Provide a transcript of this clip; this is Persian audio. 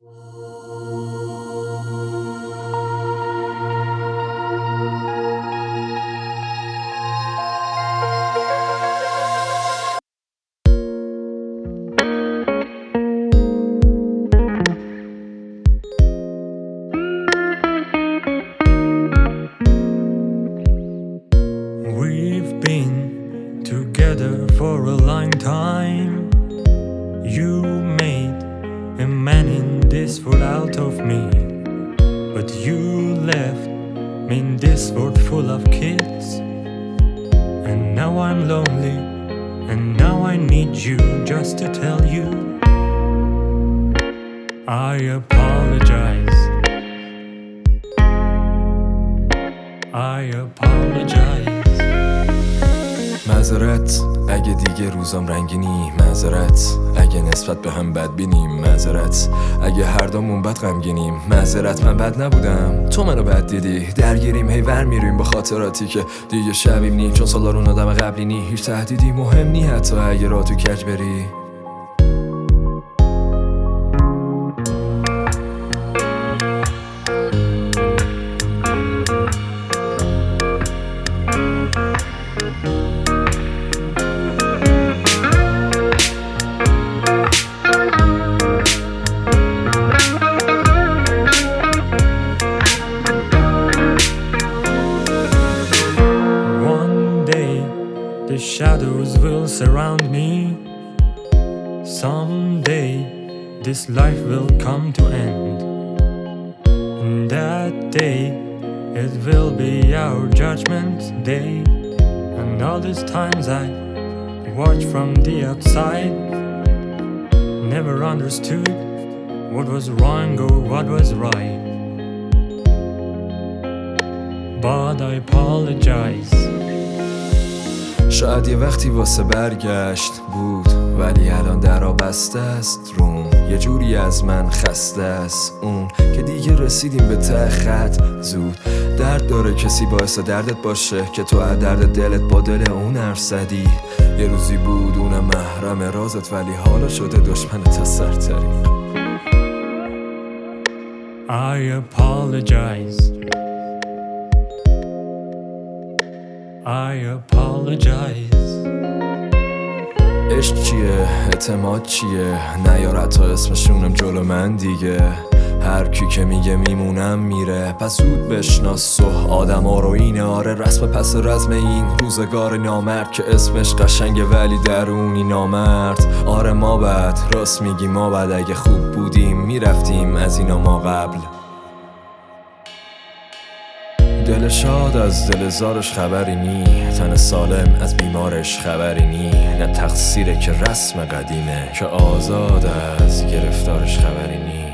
We've been together for a long time. You made a man in this world out of me, but you left me in this world full of kids. And now I'm lonely, and now I need you just to tell you I apologize. I apologize. معذرت اگه دیگه روزام رنگینی، معذرت اگه نسبت به هم بدبینیم، معذرت اگه هر دومون بد غمگینیم، معذرت من بد نبودم، تو منو بد دیدی، درگیریم هی ور میریم با خاطراتی که دیگه شبیم نی، چون سالا رو آدم قبلی نی، هیچ تهدیدی مهم نی حتی اگه راه تو کج بری. The shadows will surround me. Someday this life will come to end, and that day it will be our judgment day. And all these times I watched from the outside, never understood what was wrong or what was right, but I apologize. شاید یه وقتی واسه برگشت بود، ولی الان درا بسته است روم، یه جوری از من خسته است اون که دیگه رسیدیم به ته خط زود. درد داره کسی باعث دردت باشه که تو از درد دلت با دل اون حرف زدی، یه روزی بود اونم محرم رازت، ولی حالا شده دشمنت از سر طریق. I apologize. I apologize. عشق چیه؟ اعتماد چیه؟ نیار حتی اسمشونم جلو من دیگه، هر کی که میگه میمونم میره، پس زود بشناس آدم ها رو اینه. آره رسم پس رزم این روزگار نامرد که اسمش قشنگه ولی درونی نامرد. آره ما بد، راست میگی ما بد، اگه خوب بودیم میرفتیم از اینا ما قبل. دل شاد از دل زارش خبری نی، تن سالم از بیمارش خبری نی، نه تقصیره که رسم قدیمه که آزاد از گرفتارش خبری نی.